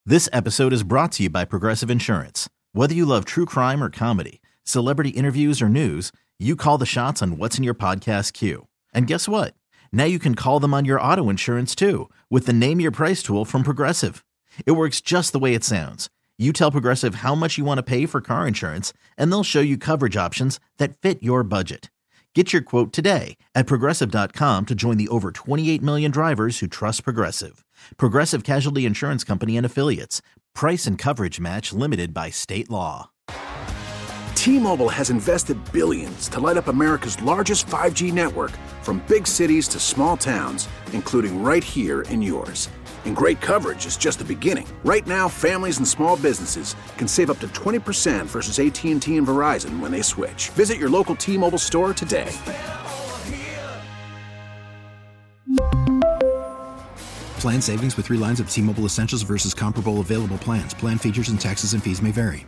This episode is brought to you by Progressive Insurance. Whether you love true crime or comedy, celebrity interviews or news, you call the shots on what's in your podcast queue. And guess what? Now you can call them on your auto insurance too with the Name Your Price tool from Progressive. It works just the way it sounds. You tell Progressive how much you want to pay for car insurance, and they'll show you coverage options that fit your budget. Get your quote today at Progressive.com to join the over 28 million drivers who trust Progressive. Progressive Casualty Insurance Company and Affiliates. Price and coverage match limited by state law. T-Mobile has invested billions to light up America's largest 5G network, from big cities to small towns, including right here in yours. And great coverage is just the beginning. Right now, families and small businesses can save up to 20% versus AT&T and Verizon when they switch. Visit your local T-Mobile store today. Plan savings with 3 lines of T-Mobile Essentials versus comparable available plans. Plan features and taxes and fees may vary.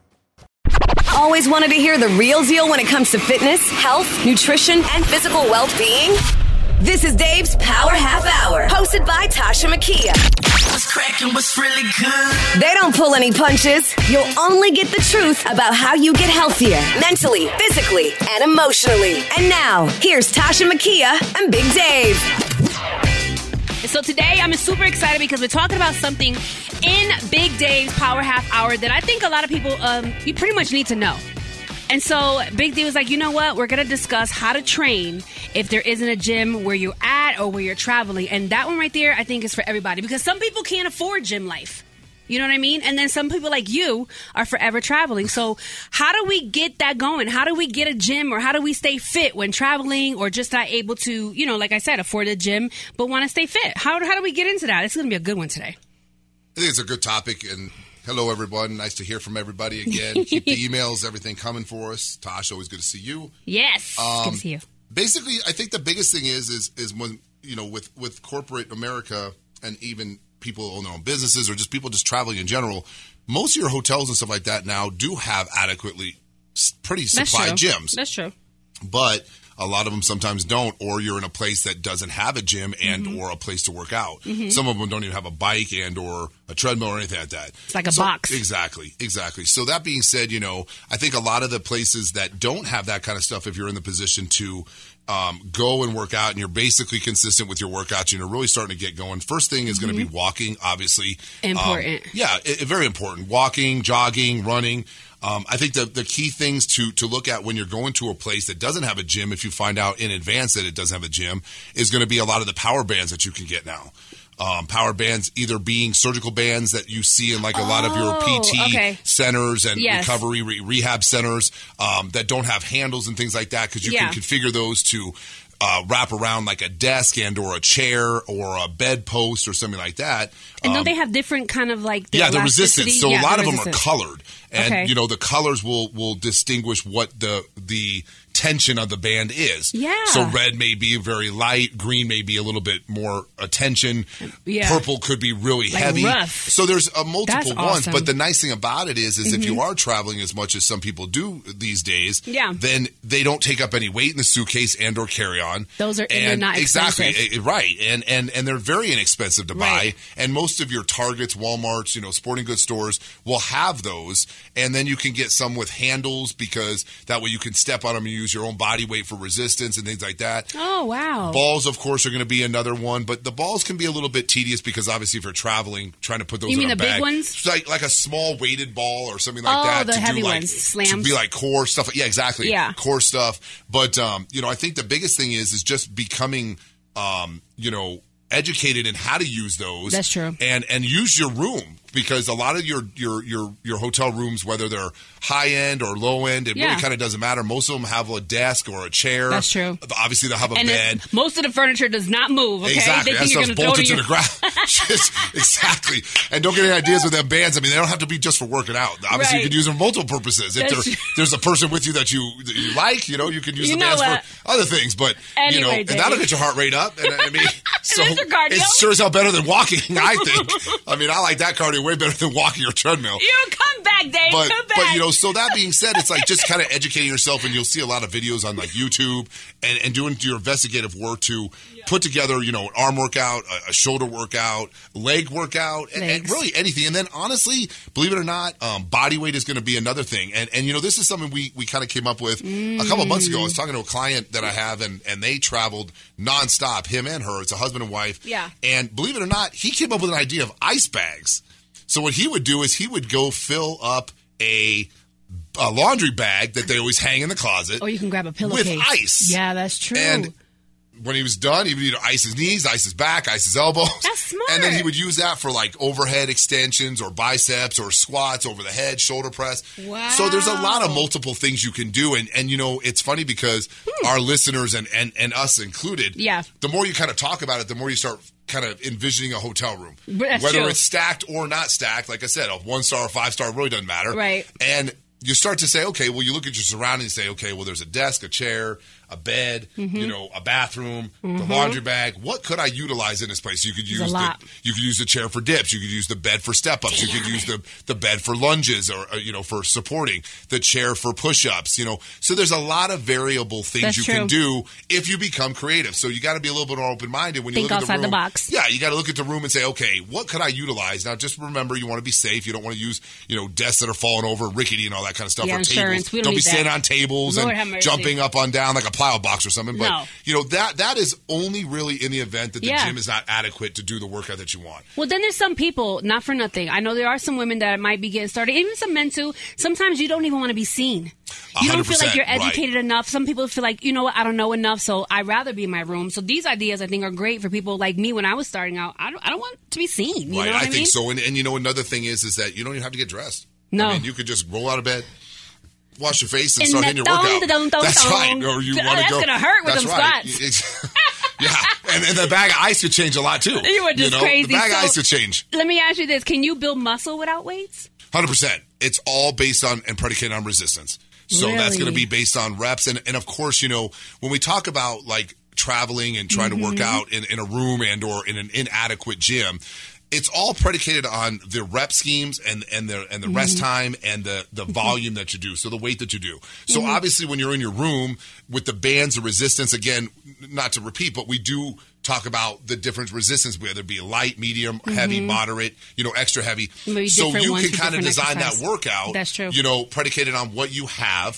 Always wanted to hear the real deal when it comes to fitness, health, nutrition, and physical well-being? This is Dave's Power Half Hour, hosted by Tasha Makia. What's cracking? What's really good? They don't pull any punches. You'll only get the truth about how you get healthier, mentally, physically, and emotionally. And now, here's Tasha Makia and Big Dave. So today I'm super excited because we're talking about something in Big Dave's Power Half Hour that I think a lot of people, you pretty much need to know. And so Big Dave was like, you know what? We're going to discuss how to train if there isn't a gym where you're at or where you're traveling. And that one right there, I think, is for everybody because some people can't afford gym life. You know what I mean? And then some people like you are forever traveling. So how do we get that going? How do we get a gym, or how do we stay fit when traveling, or just not able to, you know, like I said, afford a gym but want to stay fit? How do we get into that? It's going to be a good one today. I think it's a good topic. And hello, everyone. Nice to hear from everybody again. Keep the emails, everything coming for us. Tosh, always good to see you. Yes, good to see you. Basically, I think the biggest thing is when, you know, with corporate America and even people who own their own businesses or just people just traveling in general, most of your hotels and stuff like that now do have adequately pretty supplied gyms. That's true. But a lot of them sometimes don't, or you're in a place that doesn't have a gym and or a place to work out. Some of them don't even have a bike and or a treadmill or anything like that. It's like a box. Exactly. So that being said, you know, I think a lot of the places that don't have that kind of stuff, if you're in the position to go and work out and you're basically consistent with your workouts and you're really starting to get going, first thing is going to be walking, obviously. Important. Very important. Walking, jogging, running. I think the key things to look at when you're going to a place that doesn't have a gym, if you find out in advance that it doesn't have a gym, is going to be a lot of the power bands that you can get now. Power bands either being surgical bands that you see in like a lot of your PT centers and recovery rehab centers that don't have handles and things like that, because you can configure those to wrap around like a desk and or a chair or a bed post or something like that. And don't they have different kind of like the resistance. So a lot of them are colored. And, you know, the colors will distinguish what the tension of the band is. Yeah. So red may be very light. Green may be a little bit more attention. Yeah. Purple could be really like heavy. Rough. So there's multiple That's ones. awesome. But the nice thing about it is if you are traveling as much as some people do these days, then they don't take up any weight in the suitcase and or carry on. Those are and they're not expensive. Exactly. Right. And they're very inexpensive to buy. And most of your Targets, Walmarts, you know, sporting goods stores will have those. And then you can get some with handles, because that way you can step on them and use your own body weight for resistance and things like that. Oh, wow. Balls, of course, are going to be another one, but the balls can be a little bit tedious because obviously if you're traveling, trying to put those in a bag. You mean the big ones? It's like a small weighted ball or something like that. Oh, the heavy ones. Slams. To be like core stuff. Yeah, exactly. Yeah. Core stuff. But, you know, I think the biggest thing is just becoming, you know, educated in how to use those. That's true. And use your room, because a lot of your hotel rooms, whether they're high end or low end, it really kind of doesn't matter. Most of them have a desk or a chair. That's true. Obviously, they'll have a bed. Most of the furniture does not move. Okay? Exactly. They That think stuff's bolted to the ground. Exactly. And don't get any ideas with them bands. I mean, they don't have to be just for working out. Obviously, you could use them for multiple purposes. If there's a person with you that you like, you know, you can use the bands for other things. But anyway, you know, and that'll get your heart rate up. And I mean, so it's sure as hell better than walking, I think. I mean, I like that cardio way better than walking or treadmill. You come back, Dave. Come back. But, you know, so that being said, it's like just kind of educating yourself, and you'll see a lot of videos on like YouTube and doing your investigative work to put together, you know, an arm workout, a shoulder workout, leg workout, and really anything. And then honestly, believe it or not, body weight is going to be another thing. And you know, this is something we kind of came up with a couple of months ago. I was talking to a client that I have, and they traveled nonstop, him and her. It's a husband and wife. Yeah. And believe it or not, he came up with an idea of ice bags. So what he would do is he would go fill up a laundry bag that they always hang in the closet. Or you can grab a pillowcase. With ice. Yeah, that's true. And when he was done, he would either ice his knees, ice his back, ice his elbows. That's smart. And then he would use that for like overhead extensions or biceps or squats over the head, shoulder press. Wow. So there's a lot of multiple things you can do. And you know, it's funny because our listeners and us included, the more you kind of talk about it, the more you start kind of envisioning a hotel room. That's Whether true. it's stacked or not stacked, like I said, a 1-star or 5-star really doesn't matter. Right. And you start to say, okay, well, you look at your surroundings and say, okay, well, there's a desk, a chair, a bed, you know, a bathroom, the laundry bag. What could I utilize in this place? You could use the chair for dips. You could use the bed for step-ups. You could use the bed for lunges or you know, for supporting. The chair for push-ups, you know. So there's a lot of variable things can do if you become creative. So you got to be a little bit more open-minded when you think look at the room. outside the box. Yeah, you got to look at the room and say, okay, what could I utilize? Now, just remember, you want to be safe. You don't want to use, you know, desks that are falling over, rickety and all that kind of stuff. Yeah, or insurance. tables. Don't be standing on tables Lord and jumping up on down like a plow box or something. But, you know, that is only really in the event that the gym is not adequate to do the workout that you want. Well, then there's some people, not for nothing. I know there are some women that might be getting started, even some men too. Sometimes you don't even want to be seen. You don't feel like you're educated enough. Some people feel like, you know what, I don't know enough, so I'd rather be in my room. So these ideas, I think, are great for people like me when I was starting out. I don't want to be seen. You know what I mean? Think so. And you know, another thing is that you don't even have to get dressed. No. I mean, you could just roll out of bed, wash your face, and start hitting your workout. That's right. Or you want to go. That's going to hurt with them squats. Yeah, and the bag of ice could change a lot too. You were just crazy. The bag of ice could change. Let me ask you this: can you build muscle without weights? 100%. It's all based on and predicated on resistance. So that's going to be based on reps, and of course, you know, when we talk about like traveling and trying to work out in a room and or in an inadequate gym, it's all predicated on the rep schemes and the rest time and the volume that you do, so the weight that you do. So obviously when you're in your room with the bands of resistance, again, not to repeat, but we do talk about the different resistance, whether it be light, medium, heavy, moderate, you know, extra heavy. Maybe so you can kind of design that workout, That's true. you know, predicated on what you have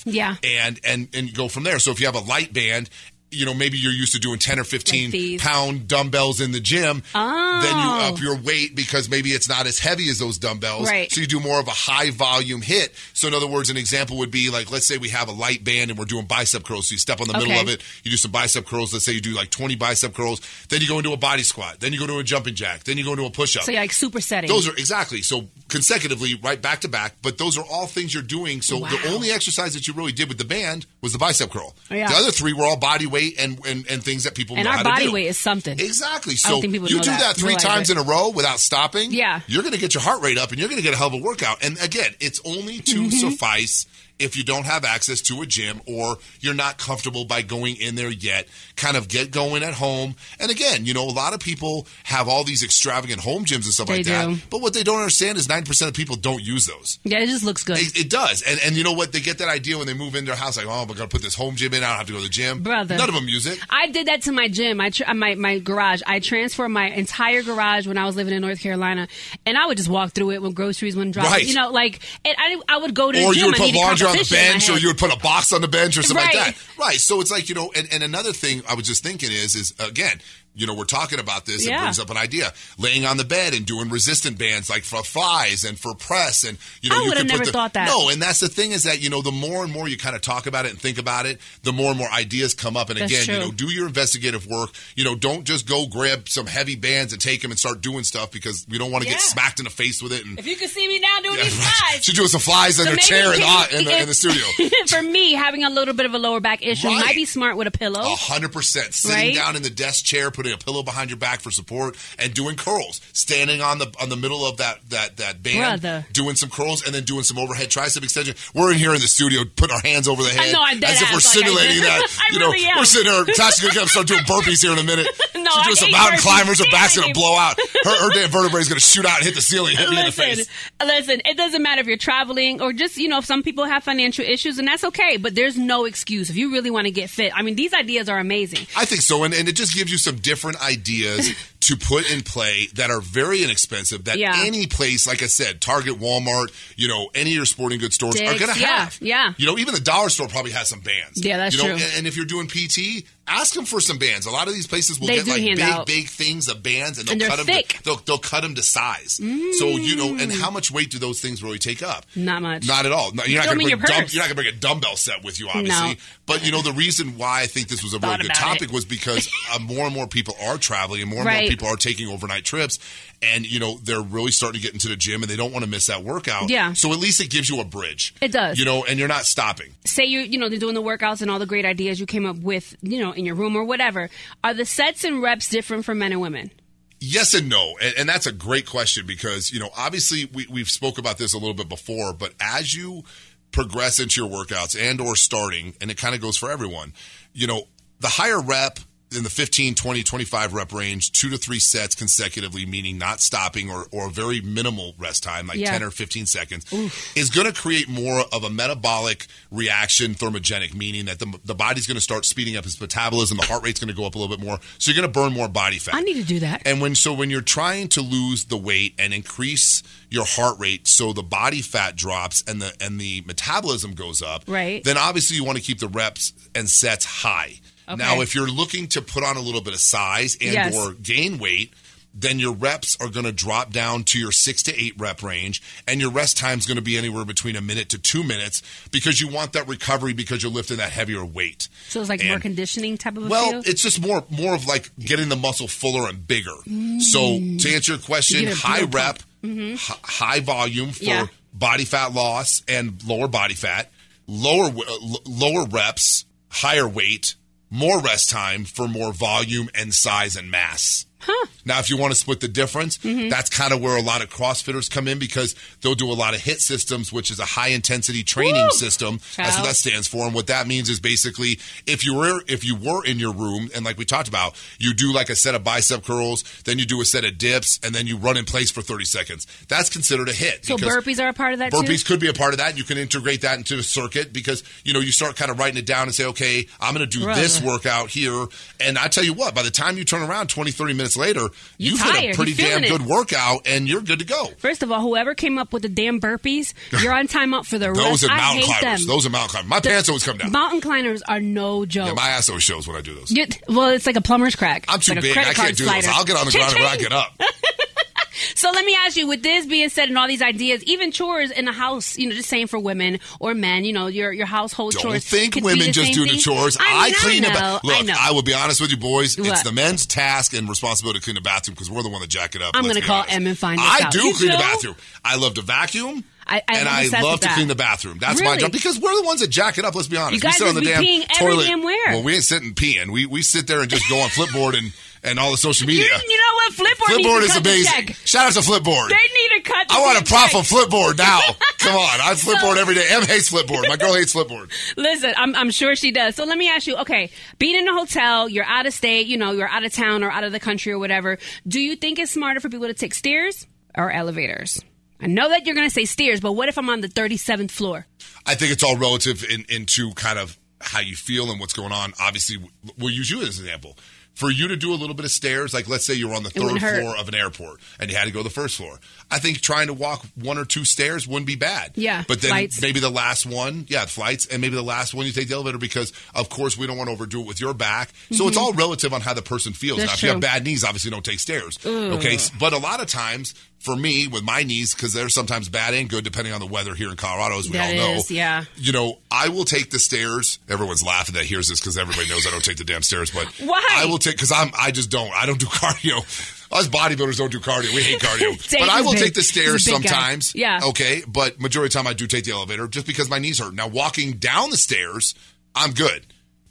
and go from there. So if you have a light band, you know, maybe you're used to doing 10 or 15 pound dumbbells in the gym. Then you up your weight because maybe it's not as heavy as those dumbbells. Right. So you do more of a high volume hit. So in other words, an example would be like, let's say we have a light band and we're doing bicep curls. So you step on the middle of it, you do some bicep curls. Let's say you do like 20 bicep curls. Then you go into a body squat. Then you go to a jumping jack. Then you go into a push up. So you're like supersetting. Those are exactly. So consecutively, right back to back. But those are all things you're doing. So the only exercise that you really did with the band was the bicep curl. Yeah. The other three were all body weight and things that people know how to do. And our body weight is something. Exactly. I So don't think people you know do that 3 times in a row without stopping. Yeah. You're going to get your heart rate up and you're going to get a hell of a workout. And again, it's only to suffice if you don't have access to a gym or you're not comfortable by going in there yet. Kind of get going at home. And again, you know, a lot of people have all these extravagant home gyms and stuff like that. But what they don't understand is 90% of people don't use those. Yeah, it just looks good. It does. And you know what? They get that idea when they move into their house, like, oh, I'm going to put this home gym in. I don't have to go to the gym. Brother. None of them use it. I did that to my gym, my garage. I transformed my entire garage when I was living in North Carolina, and I would just walk through it when groceries wouldn't drop. Right. You know, like, and I would go to the gym. Or you would put I laundry on the competition in my bench, or head. you would put a box on the bench or something like Right. that. Right. So it's like, you know, and another thing I was just thinking is again, you know, we're talking about this. It brings up an idea. Laying on the bed and doing resistant bands like for flies and for press. And, you know, I you would have could never put thought that. No, and that's the thing is that, you know, the more and more you kind of talk about it and think about it, the more and more ideas come up. And That's again, true. you know, do your investigative work. You know, don't just go grab some heavy bands and take them and start doing stuff because we don't want to get smacked in the face with it. And If you could see me now doing these flies. she's doing some flies in her maybe chair in the studio. For me, having a little bit of a lower back issue might be smart with a pillow. 100%. Sitting down in the desk chair, put putting a pillow behind your back for support, and doing curls, standing on the middle of that band, doing some curls, and then doing some overhead tricep extension. We're in here in the studio putting our hands over the head as if we're simulating that. We're sitting there. Tasha's going to start doing burpees here in a minute. No, she's doing some mountain climbers. Her back's going to blow out. Her damn vertebrae is going to shoot out and hit the ceiling, hit me in the face. Listen, it doesn't matter if you're traveling or just, if some people have financial issues, and that's okay, but there's no excuse. If you really want to get fit, I mean, these ideas are amazing. I think so, and it just gives you some different ideas to put in play that are very inexpensive, that any place, like I said, Target, Walmart, any of your sporting goods stores are going to have. Yeah. Even the dollar store probably has some bands. Yeah, that's true. And if you're doing PT, ask them for some bands. A lot of these places will get big things of bands, and they'll cut them. They'll cut them to size. So and how much weight do those things really take up? Not much. Not at all. No, you're not going to bring a dumbbell set with you, obviously. No. But the reason why I think this was a really good topic was because more and more people are traveling, and more more people are taking overnight trips, and they're really starting to get into the gym, and they don't want to miss that workout. Yeah. So at least it gives you a bridge. It does. And you're not stopping. Say they're doing the workouts and all the great ideas you came up with, in your room or whatever. Are the sets and reps different for men and women? Yes and no, and that's a great question because, obviously we've spoke about this a little bit before, but as you progress into your workouts and or starting, and it kind of goes for everyone, the higher rep in the 15, 20, 25 rep range, 2 to 3 sets consecutively, meaning not stopping or a very minimal rest time, like 10 or 15 seconds, is going to create more of a metabolic reaction, thermogenic, meaning that the body's going to start speeding up its metabolism, the heart rate's going to go up a little bit more, so you're going to burn more body fat. I need to do that. And when you're trying to lose the weight and increase your heart rate so the body fat drops and the metabolism goes up, then obviously you want to keep the reps and sets high. Okay. Now, if you're looking to put on a little bit of size and or gain weight, then your reps are going to drop down to your 6 to 8 rep range, and your rest time is going to be anywhere between 1 minute to 2 minutes because you want that recovery because you're lifting that heavier weight. So it's like more conditioning type of a feel? It's just more of like getting the muscle fuller and bigger. So to answer your question, high rep, high volume for body fat loss and lower body fat, lower reps, higher weight, more rest time for more volume and size and mass. Now, if you want to split the difference, that's kind of where a lot of CrossFitters come in because they'll do a lot of HIIT systems, which is a high-intensity training system. That's what that stands for. And what that means is basically if you were in your room, and like we talked about, you do like a set of bicep curls, then you do a set of dips, and then you run in place for 30 seconds. That's considered a HIIT. So burpees are a part of that, Burpees could be a part of that. You can integrate that into the circuit because, you start kind of writing it down and say, okay, I'm going to do this workout here. And I tell you what, by the time you turn around 20, 30 minutes later, you've hit a pretty damn good workout, and you're good to go. First of all, whoever came up with the damn burpees, you're on timeout for the rest. Those are mountain climbers. Those are mountain climbers. My pants always come down. Mountain climbers are no joke. Yeah, my ass always shows when I do those. Well, it's like a plumber's crack. I'm too big. I can't do those. I'll get on the ground when I get up. So let me ask you, with this being said and all these ideas, even chores in the house, just saying for women or men, your household chores. Don't think women just do the chores. I clean the bathroom. Look, I will be honest with you, boys. It's the men's task and responsibility to clean the bathroom because we're the one that jack it up. I'm going to call Em and find this out. I do clean the bathroom. I love to vacuum. I love to clean the bathroom. That's my job because we're the ones that jack it up. Let's be honest. You guys we sit on the damn toilet. Damn where? Well, we ain't sitting peeing. We sit there and just go on Flipboard and all the social media. You know what? Flipboard is amazing. Shout out to Flipboard. They need to cut. I want a prop of Flipboard now. Come on, I Flipboard every day. Em hates Flipboard. My girl hates Flipboard. Listen, I'm sure she does. So let me ask you. Okay, being in a hotel, you're out of state. You're out of town or out of the country or whatever. Do you think it's smarter for people to take stairs or elevators? I know that you're going to say stairs, but what if I'm on the 37th floor? I think it's all relative into kind of how you feel and what's going on. Obviously, we'll use you as an example. For you to do a little bit of stairs, like let's say you're on the 3rd floor of an airport and you had to go to the 1st floor. I think trying to walk 1 or 2 stairs wouldn't be bad. Yeah, but then flights. Maybe the last one, flights, and maybe the last one you take the elevator because, of course, we don't want to overdo it with your back. So it's all relative on how the person feels. That's now, if you have bad knees, obviously don't take stairs. Okay, but a lot of times, for me, with my knees, because they're sometimes bad and good depending on the weather here in Colorado, as we all know. Yeah. I will take the stairs. Everyone's laughing that hears this because everybody knows I don't take the damn stairs. But why? I will take because I just don't. I don't do cardio. Us bodybuilders don't do cardio. We hate cardio. But I will take the stairs sometimes. Guy. Yeah. Okay. But majority of the time I do take the elevator just because my knees hurt. Now walking down the stairs, I'm good.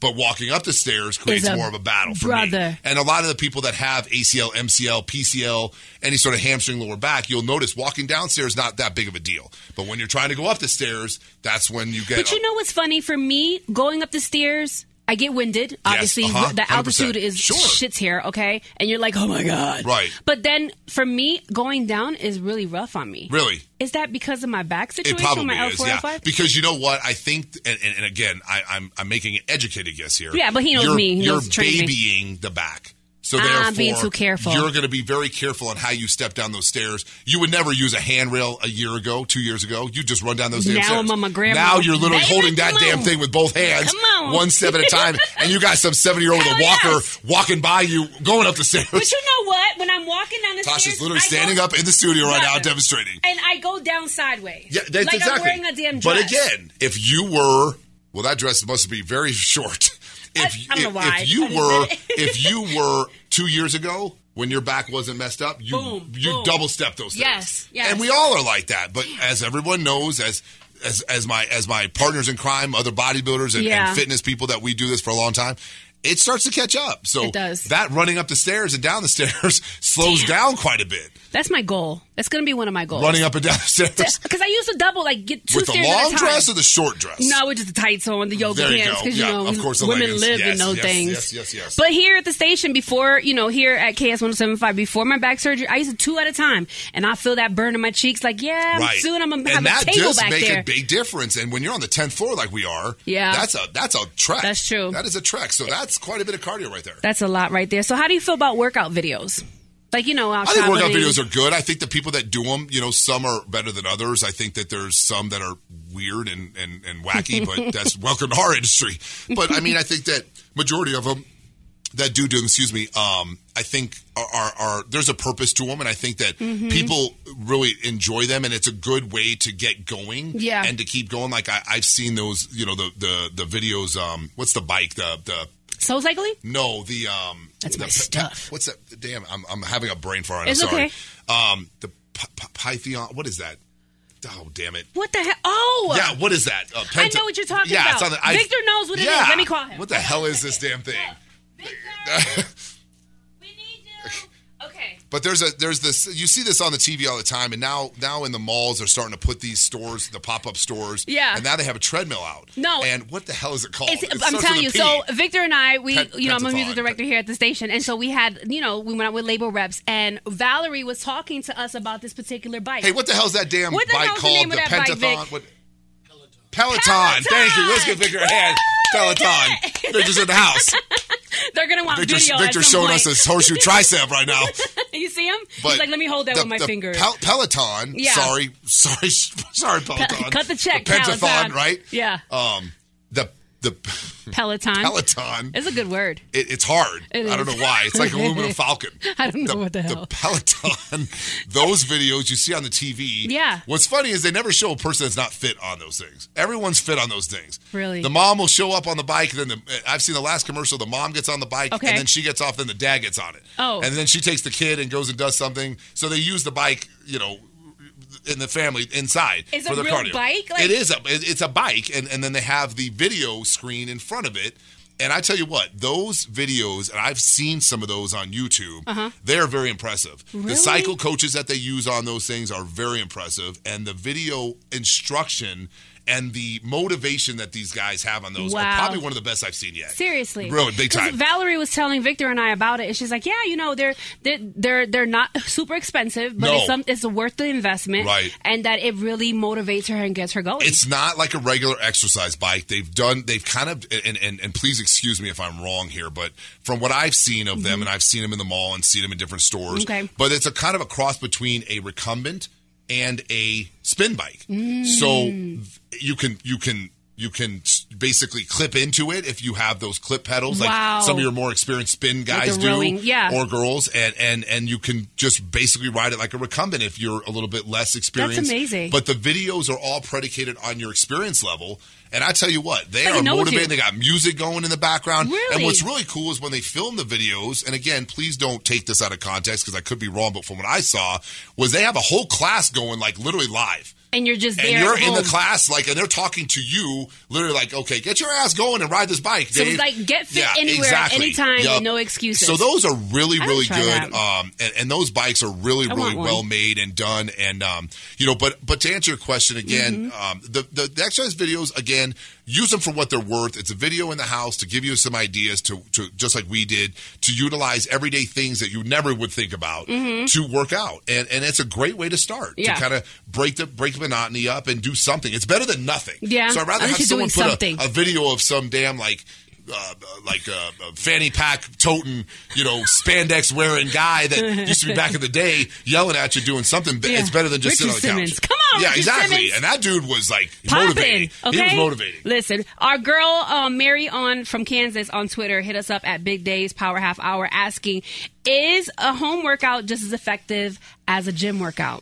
But walking up the stairs creates more of a battle for me. And a lot of the people that have ACL, MCL, PCL, any sort of hamstring lower back, you'll notice walking downstairs not that big of a deal. But when you're trying to go up the stairs, that's when you get... But you know what's funny? For me, going up the stairs... I get winded. Obviously, the altitude is shits here, okay? And you're like, oh, my God. Right. But then, for me, going down is really rough on me. Really? Is that because of my back situation? It probably my is, L4, yeah. Because you know what? I think, and again, I'm making an educated guess here. Yeah, but he knows me. You're babying the back. So therefore, I'm being too careful. You're going to be very careful on how you step down those stairs. You would never use a handrail a year ago, 2 years ago. You just run down those damn stairs. Now I'm on my grandma. Now you're literally holding that damn thing with both hands, one step at a time, and you got some 70-year-old with a walker walking by you, going up the stairs. But you know what? When I'm walking down the stairs, Tasha's literally standing up in the studio right now demonstrating. And I go down sideways. Yeah, that's like exactly. I'm wearing a damn dress. But again, if you were, well, that dress must be very short. If you were 2 years ago when your back wasn't messed up, you double step those things. Yes. And we all are like that. But as everyone knows, as my partners in crime, other bodybuilders and fitness people that we do this for a long time, it starts to catch up. So it does. That running up the stairs and down the stairs slows down quite a bit. That's my goal. That's going to be one of my goals. Running up and down the stairs. Because I used to double, like, get two with stairs the long at a time. dress or the short dress? No, with just the tights on, the yoga pants. Because, you know, of course, women leggings. live in those things. Yes. But here at the station, before, you know, here at KS1075, before my back surgery, I used to 2 at a time. And I feel that burn in my cheeks. Like, soon I'm going to have a table back there. And that does make a big difference. And when you're on the 10th floor like we are, that's a trek. That's true. That is a trek. So that's quite a bit of cardio right there. That's a lot right there. So how do you feel about workout videos? Like, you know, I think workout videos are good. I think the people that do them, you know, some are better than others. I think that there's some that are weird and wacky, but that's welcome to our industry. But, I mean, I think that majority of them that do them, I think are there's a purpose to them, and I think that people really enjoy them, and it's a good way to get going and to keep going. Like, I've seen those, you know, the videos, what's the bike, the Soul Cycling? No, that's my stuff. What's that? Damn, I'm having a brain fart. It's sorry. Okay. The Python. What is that? Oh, damn it! What the hell? Oh, yeah. What is that? I know what you're talking about. It's on Victor knows what it is. Let me call him. What the hell is this damn thing? Victor, we need you. Okay. But there's this. You see this on the TV all the time, and now in the malls they're starting to put these stores, the pop-up stores. Yeah. And now they have a treadmill out. No. And what the hell is it called? I'm telling you. So Victor and I, I'm a music director here at the station, and so we had, we went out with label reps, and Valerie was talking to us about this particular bike. Hey, what the hell's that damn bike called? The name of that Pentathlon. Bike, Peloton. Thank you. Let's give Victor a hand. Peloton. Victor's in the house. They're going to want video Victor's showing us his horseshoe tricep right now. You see him? But he's like, let me hold that with my finger. Peloton. Yeah. Sorry, Peloton. Cut the check, Pentathlon, Peloton. Right? Yeah. The Peloton. It's a good word. It's hard. I don't know why. It's like aluminum falcon. I don't know what the hell. The Peloton, those videos you see on the TV. Yeah. What's funny is they never show a person that's not fit on those things. Everyone's fit on those things. Really? The mom will show up on the bike, and then I've seen the last commercial, the mom gets on the bike, and then she gets off, then the dad gets on it. Oh. And then she takes the kid and goes and does something. So they use the bike, in the family inside it's for the cardio. It's a real bike? It's a bike, and then they have the video screen in front of it. And I tell you what, those videos, and I've seen some of those on YouTube, they're very impressive. Really? The cycle coaches that they use on those things are very impressive, and the video instruction and the motivation that these guys have on those are probably one of the best I've seen yet. Seriously, really big time. Valerie was telling Victor and I about it, and she's like, "Yeah, they're not super expensive, but it's worth the investment, right? And that it really motivates her and gets her going. It's not like a regular exercise bike. They've kind of, and please excuse me if I'm wrong here, but from what I've seen of them, and I've seen them in the mall and seen them in different stores, but it's a kind of a cross between a recumbent and a spin bike. So you can basically clip into it if you have those clip pedals, like some of your more experienced spin guys do, or girls, and you can just basically ride it like a recumbent if you're a little bit less experienced. That's amazing. But the videos are all predicated on your experience level. And I tell you what, they are motivating. They got music going in the background. Really? And what's really cool is when they film the videos, and again, please don't take this out of context because I could be wrong, but from what I saw, was they have a whole class going like literally live. And you're just there. And you're at in home. the class, like, and they're talking to you, literally like, okay, get your ass going and ride this bike, Dave. So it's like get fit anywhere, anytime, and no excuses. So those are really, I really would good. try And those bikes are really, really one. well made and done. And, but to answer your question again, the exercise videos, again, use them for what they're worth. It's a video in the house to give you some ideas to just like we did, to utilize everyday things that you never would think about to work out. And it's a great way to start, to kind of break the monotony up and do something. It's better than nothing. Yeah. So I'd rather have someone put a video of some damn fanny pack toting, spandex wearing guy that used to be back in the day yelling at you doing something. Yeah. It's better than just Richard sitting on the Simmons. couch. Come on, yeah, Richard exactly. Simmons. And that dude was like Poppin', motivating. okay? He was motivating. Listen, our girl Mary from Kansas on Twitter hit us up at Big Dave's Power Half Hour asking, is a home workout just as effective as a gym workout?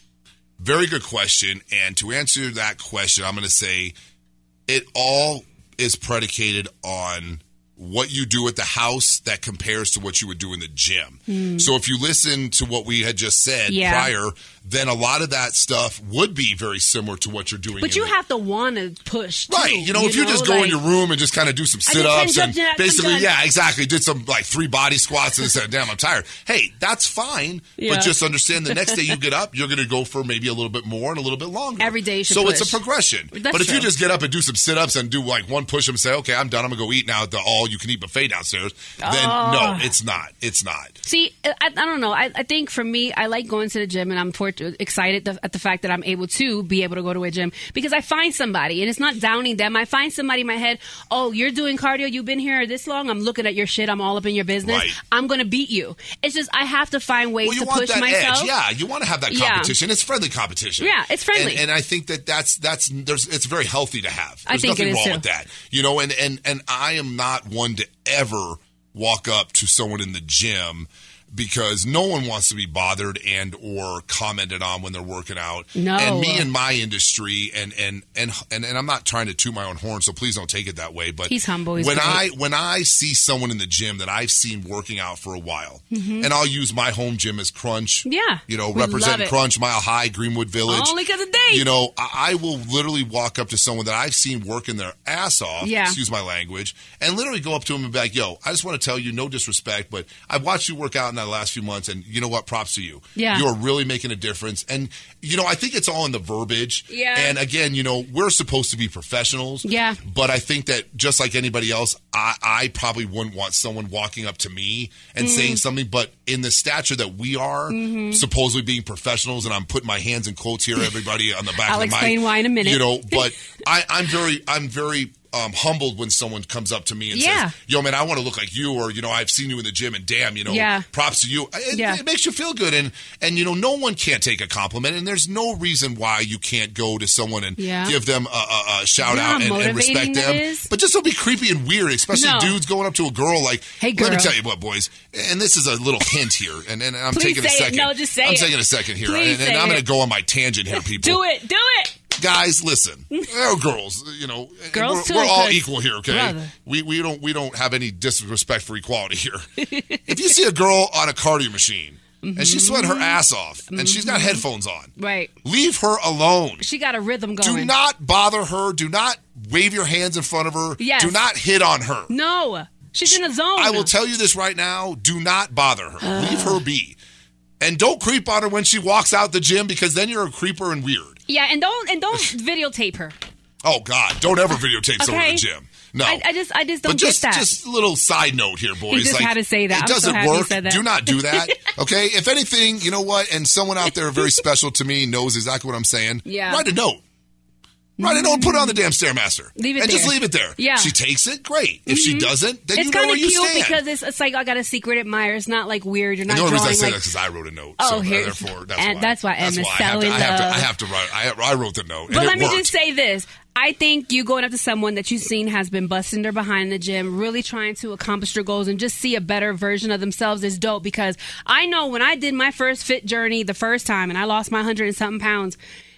Very good question. And to answer that question, I'm going to say it all is predicated on what you do at the house that compares to what you would do in the gym. So if you listen to what we had just said prior, then a lot of that stuff would be very similar to what you're doing. But you have to want to push, too. Right. If you just go in your room and just kind of do some sit-ups and basically, exactly, did some 3 body squats and said, damn, I'm tired. Hey, that's fine. Yeah. But just understand the next day you get up, you're going to go for maybe a little bit more and a little bit longer. Every day you should push. push. It's a progression. That's but if true. you just get up and do some sit-ups and do one push-up and say, okay, I'm done, I'm going to go eat now at the all-you-can-eat buffet downstairs, then no, it's not. It's not. See, I don't know. I think for me, I like going to the gym, and I'm excited at the fact that I'm able to go to a gym, because I find somebody, and it's not downing them. I find somebody in my head, oh, you're doing cardio, you've been here this long, I'm looking at your shit, I'm all up in your business, right. I'm going to beat you. It's just I have to find ways to push myself. Edge. Yeah, you want to have that competition. Yeah. It's friendly competition. Yeah, it's friendly. And I think it's very healthy to have. I There's think nothing it is wrong too. with that. And I am not one to ever walk up to someone in the gym, because no one wants to be bothered and or commented on when they're working out. No. And me in my industry, and I'm not trying to toot my own horn, so please don't take it that way. But he's humble. He's when great. I see someone in the gym that I've seen working out for a while, and I'll use my home gym as Crunch. Yeah. Representing Crunch, Mile High, Greenwood Village. Only because of Dave. I will literally walk up to someone that I've seen working their ass off, excuse my language, and literally go up to them and be like, yo, I just want to tell you, no disrespect, but I've watched you work out in the last few months, and you know what? Props to you. Yeah. You're really making a difference. And, I think it's all in the verbiage. Yeah. And again, we're supposed to be professionals. Yeah. But I think that just like anybody else, I probably wouldn't want someone walking up to me and saying something, but in the stature that we are, supposedly being professionals, and I'm putting my hands in quotes here, everybody on the back I'll of the mic. I'll explain why in a minute. But I'm very humbled when someone comes up to me and says, yo, man, I want to look like you, or, I've seen you in the gym, and damn, props to you. It makes you feel good. And no one can't take a compliment, and there's no reason why you can't go to someone and give them a shout out and respect them. But just don't be creepy and weird, especially dudes going up to a girl like, hey, girl. Let me tell you what, boys, and this is a little hint here, and I'm taking a second. No, just say I'm taking a second here, and I'm going to go on my tangent here, people. Do it. Guys, listen. Girls, girls we're all equal here, okay? Brother. We don't have any disrespect for equality here. If you see a girl on a cardio machine and she's sweating her ass off and she's got headphones on, right? Leave her alone. She got a rhythm going. Do not bother her. Do not wave your hands in front of her. Yes. Do not hit on her. No, she's in a zone. I will tell you this right now. Do not bother her. Leave her be. And don't creep on her when she walks out the gym, because then you're a creeper and weird. Yeah, and don't videotape her. Oh God! Don't ever videotape someone in the gym. No, I just don't get that. Just a little side note here, boys. He just had to say that. It doesn't work. Do not do that. Okay. If anything, you know what? And someone out there very special to me knows exactly what I'm saying. Yeah. Write a note. Write a note and put it on the damn Stairmaster. Just leave it there. Yeah. She takes it, great. If she doesn't, then you know where you stand. It's kind of cute because it's like I got a secret admirer. It's not like weird. You're not drawing. The only reason I say like, that is because I wrote a note. Oh, so here. Therefore, that's why Emma's so in love. I have to write. I wrote the note. But let me just say this. I think you going up to someone that you've seen has been busting their behind in the gym, really trying to accomplish their goals and just see a better version of themselves is dope, because I know when I did my first fit journey the first time and I lost my 100 and something pounds,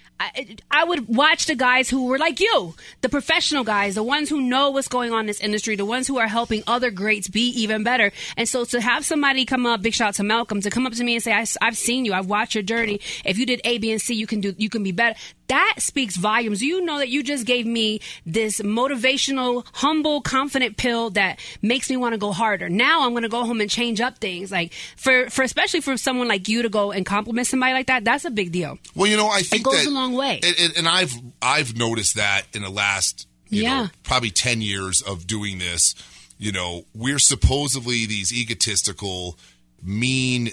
I would watch the guys who were like you, the professional guys, the ones who know what's going on in this industry, the ones who are helping other greats be even better. And so to have somebody come up, big shout out to Malcolm, to come up to me and say, I've seen you, I've watched your journey. If you did A, B, and C, you can be better. that speaks volumes. You know that you just gave me this motivational, humble, confident pill that makes me want to go harder. Now I'm going to go home and change up things. Like for especially for someone like you to go and compliment somebody like that, that's a big deal. Well, I think it goes a long way. And I've noticed that in the last probably 10 years of doing this. We're supposedly these egotistical, mean,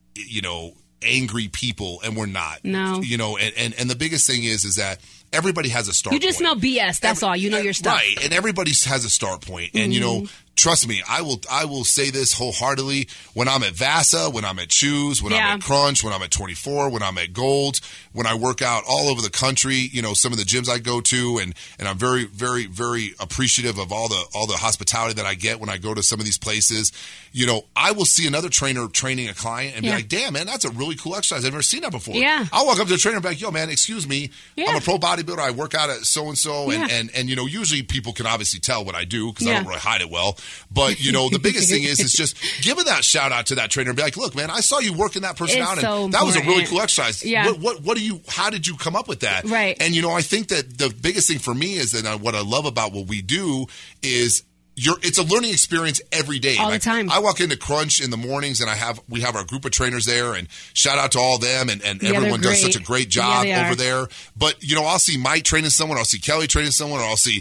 angry people, and we're not. No. And the biggest thing is that everybody has a start point. You just smell BS. That's all. You know your stuff. Right. And everybody has a start point. And, trust me, I will say this wholeheartedly. When I'm at Vasa, when I'm at Choose, when I'm at Crunch, when I'm at 24, when I'm at Gold, when I work out all over the country, some of the gyms I go to, and I'm very, very, very appreciative of all the hospitality that I get when I go to some of these places. I will see another trainer training a client and be like, damn, man, that's a really cool exercise. I've never seen that before. Yeah. I'll walk up to the trainer and be like, yo, man, excuse me. I'm a pro bodybuilder. I work out at so-and-so. And usually people can obviously tell what I do because I don't really hide it well. But, the biggest thing is just giving that shout out to that trainer and be like, look, man, I saw you working that person out, and that was a really cool exercise. Yeah. How did you come up with that? Right. And, I think that the biggest thing for me is that what I love about what we do is it's a learning experience every day. All the time. I walk into Crunch in the mornings, and we have our group of trainers there, and shout out to all them, and everyone does such a great job over there. But, I'll see Mike training someone, I'll see Kelly training someone, or I'll see,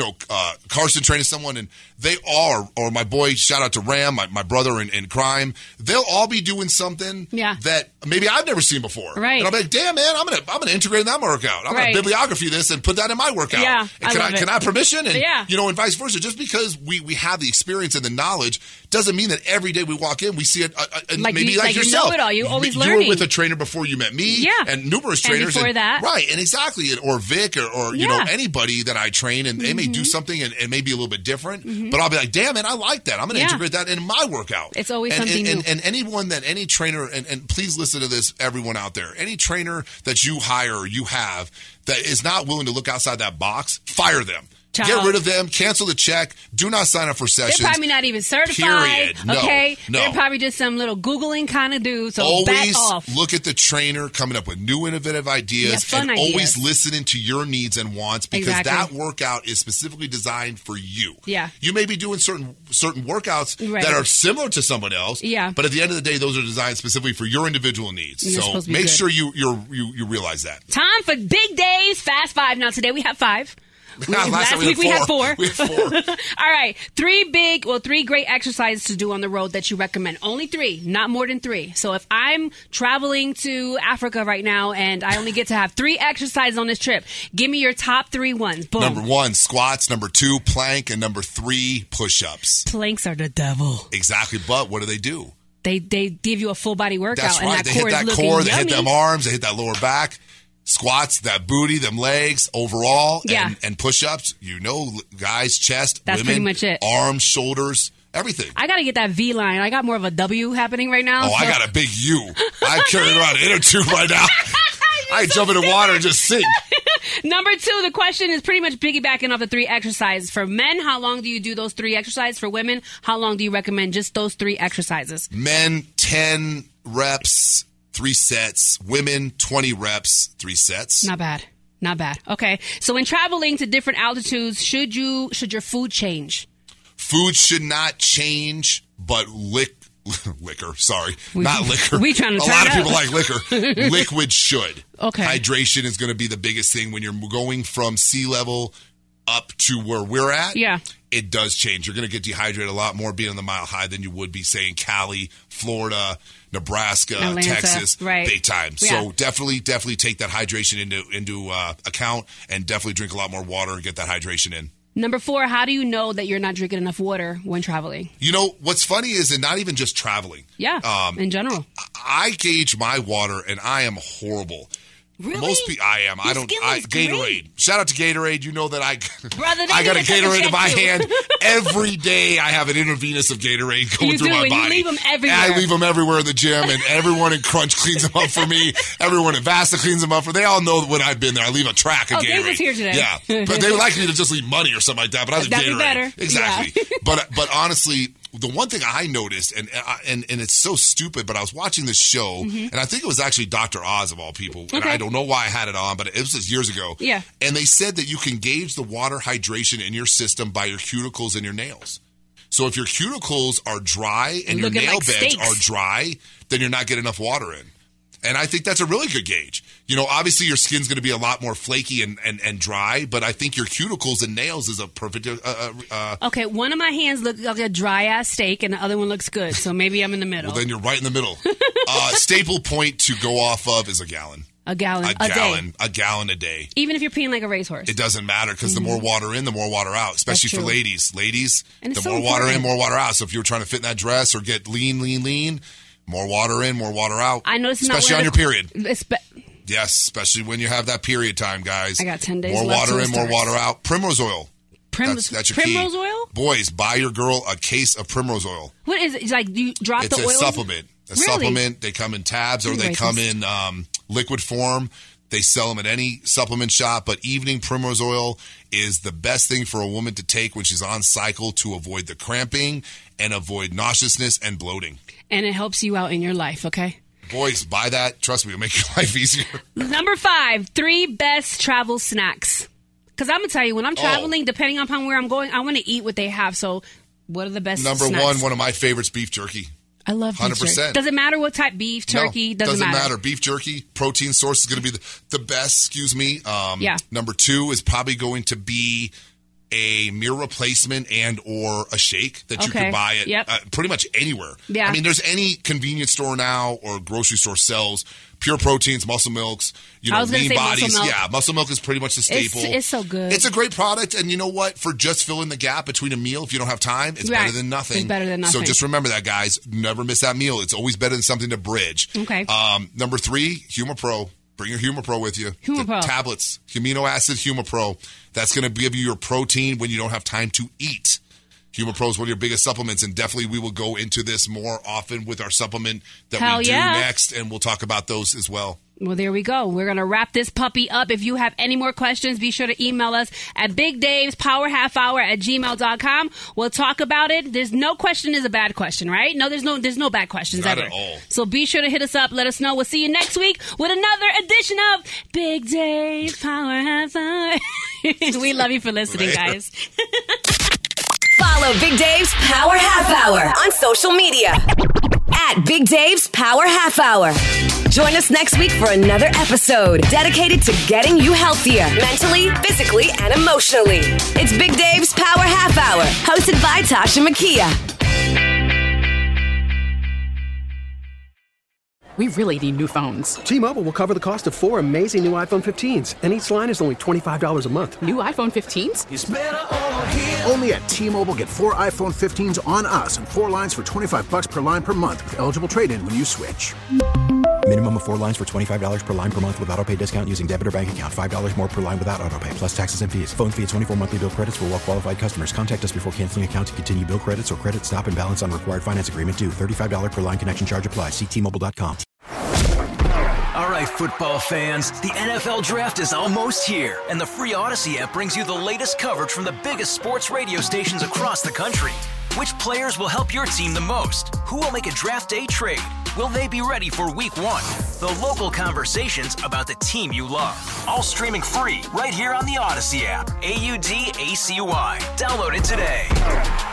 Carson training someone, and they all, or my boy, shout out to Ram, my brother in crime, they'll all be doing something that maybe I've never seen before. Right. And I'll be like, damn, man, I'm gonna integrate that workout. I'm gonna bibliography this and put that in my workout. Yeah, and can I have permission? And, and vice versa. Just because we have the experience and the knowledge doesn't mean that every day we walk in, we see it maybe like yourself. You know it all. You always learning. You were with a trainer before you met me. And numerous trainers. And before that. Right, and exactly. Or Vic or anybody that I train, and they may do something and may be a little bit different, but I'll be like, damn, man, I like that. I'm going to integrate that in my workout. It's always something new. And any trainer, and please listen to this, everyone out there, any trainer that you hire or you have that is not willing to look outside that box, fire them. Get rid of them. Cancel the check. Do not sign up for sessions. They're probably not even certified. Period. No, okay? No. They're probably just some little Googling kind of dude. So always back off. Look at the trainer coming up with new innovative ideas, and always listening to your needs and wants, because that workout is specifically designed for you. Yeah. You may be doing certain workouts that are similar to someone else. Yeah. But at the end of the day, those are designed specifically for your individual needs. So make sure you realize that. Time for Big Dave's Fast Five. Now today we have 5. Last week we had 4. We had 4. All right. 3 great exercises to do on the road that you recommend. Only 3, not more than 3. So if I'm traveling to Africa right now and I only get to have 3 exercises on this trip, give me your top 3 ones. Boom. Number 1, squats. Number 2, plank. And number 3, push-ups. Planks are the devil. Exactly. But what do? They give you a full body workout. That's right. And they hit that core. They hit them arms. They hit that lower back. Squats, that booty, them legs, overall, and push-ups. Guys, chest, that's women, pretty much it. Arms, shoulders, everything. I got to get that V line. I got more of a W happening right now. Oh, I got a big U. I'm carrying around an inner tube right now. I jump in the water and just sink. Number 2, the question is pretty much piggybacking off the 3 exercises. For men, how long do you do those 3 exercises? For women, how long do you recommend just those 3 exercises? Men, 10 reps. 3 sets. Women, 20 reps, 3 sets. Not bad. Okay. So when traveling to different altitudes, should your food change? Food should not change, but liquor. Sorry, not liquor. We trying to. A lot of people like liquor. Liquid should. Okay. Hydration is going to be the biggest thing when you're going from sea level up to where we're at. Yeah. It does change. You're going to get dehydrated a lot more being on the Mile High than you would be, say, in Cali, Florida, Nebraska, Atlanta, Texas, right. big time. Yeah. So definitely take that hydration into account, and definitely drink a lot more water and get that hydration in. Number 4, how do you know that you're not drinking enough water when traveling? What's funny is that not even just traveling. Yeah, in general. I gauge my water, and I am horrible. Really? Most people, I am. Gatorade. Great. Shout out to Gatorade. You know that I Brother, got a Gatorade in my hand every day. I have an intravenous of Gatorade going through my body. You leave them everywhere. I leave them everywhere in the gym, and everyone in Crunch cleans them up for me. Everyone in Vasa cleans them up for. They all know when I've been there. I leave a track of Gatorade. Dave was here today. Yeah, but they like me to just leave money or something like that. But I leave That'd Gatorade. be better. Exactly. Yeah. But honestly, the one thing I noticed, and it's so stupid, but I was watching this show, and I think it was actually Dr. Oz of all people, and I don't know why I had it on, but it was just years ago. Yeah. And they said that you can gauge the water hydration in your system by your cuticles and your nails. So if your cuticles are dry and your nail beds are dry, then you're not getting enough water in. And I think that's a really good gauge. Obviously your skin's going to be a lot more flaky and dry, but I think your cuticles and nails is a perfect... okay, one of my hands looks like a dry-ass steak, and the other one looks good, so maybe I'm in the middle. Well, then you're right in the middle. Staple point to go off of is a gallon. A gallon a day. Even if you're peeing like a racehorse. It doesn't matter because the more water in, the more water out, especially for ladies. Ladies, the more water in, more water out. So if you're trying to fit in that dress or get lean, more water in, more water out. I know it's especially on your period. Yes, especially when you have that period time, guys. I got 10 days more left. More water in, more water out. Primrose oil. That's your Primrose key. oil? Boys, buy your girl a case of Primrose oil. What is it? It's like you drop the oil? It's a supplement. Supplement. They come in tabs or they come in liquid form. They sell them at any supplement shop, but evening primrose oil is the best thing for a woman to take when she's on cycle to avoid the cramping and avoid nauseousness and bloating. And it helps you out in your life, okay? Boys, buy that. Trust me, it'll make your life easier. Number 5, 3 best travel snacks. Because I'm going to tell you, when I'm traveling, depending upon where I'm going, I want to eat what they have. So what are the best snacks? Number 1, one of my favorites, beef jerky. I love beef 100%. jerky. Does it matter what type? Beef, turkey? No, doesn't matter. Beef jerky, protein source is going to be the best, yeah. Number 2 is probably going to be a meal replacement and or a shake that you can buy at pretty much anywhere. Yeah. I mean, there's any convenience store now or grocery store sells pure proteins, muscle milks, lean bodies. Muscle milk. Yeah, muscle milk is pretty much the staple. It's so good. It's a great product, and you know what? For just filling the gap between a meal, if you don't have time, it's better than nothing. It's better than nothing. So just remember that, guys. Never miss that meal. It's always better than something to bridge. Okay. Number 3, HumaPro. Bring your HumaPro with you. HumaPro. The tablets, amino acid HumaPro. That's going to give you your protein when you don't have time to eat. HumaPro is one of your biggest supplements, and definitely we will go into this more often with our supplement that we do next, and we'll talk about those as well. Well, there we go. We're going to wrap this puppy up. If you have any more questions, be sure to email us at BigDavesPowerHalfHour@gmail.com. We'll talk about it. There's no question is a bad question, right? No, there's no bad questions Not ever. At all. So be sure to hit us up. Let us know. We'll see you next week with another edition of Big Dave's Power Half Hour. We love you for listening, guys. Follow Big Dave's Power Half Hour on social media at Big Dave's Power Half Hour. Join us next week for another episode dedicated to getting you healthier mentally, physically, and emotionally. It's Big Dave's Power Half Hour, hosted by Tasha Makia. We really need new phones. T-Mobile will cover the cost of 4 amazing new iPhone 15s, and each line is only $25 a month. New iPhone 15s? It's better over here. Only at T-Mobile, get 4 iPhone 15s on us and 4 lines for $25 per line per month with eligible trade-in when you switch. Minimum of 4 lines for $25 per line per month with autopay discount using debit or bank account. $5 more per line without autopay, plus taxes and fees. Phone fee at 24 monthly bill credits for well-qualified customers. Contact us before canceling account to continue bill credits or credit stop and balance on required finance agreement due. $35 per line connection charge applies. See T-Mobile.com. All right, football fans, the NFL Draft is almost here, and the free Odyssey app brings you the latest coverage from the biggest sports radio stations across the country. Which players will help your team the most? Who will make a draft day trade? Will they be ready for Week 1? The local conversations about the team you love. All streaming free right here on the Odyssey app. AUDACY. Download it today.